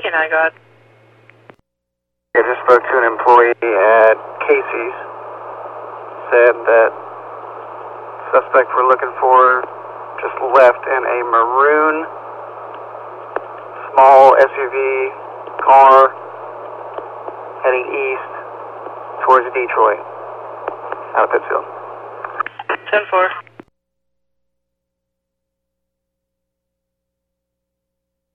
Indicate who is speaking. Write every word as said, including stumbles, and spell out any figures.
Speaker 1: ten, I got.
Speaker 2: I just spoke to an employee at Casey's. Said that suspect we're looking for just left in a maroon small S U V car heading east towards Detroit out of Pittsfield.
Speaker 1: ten four.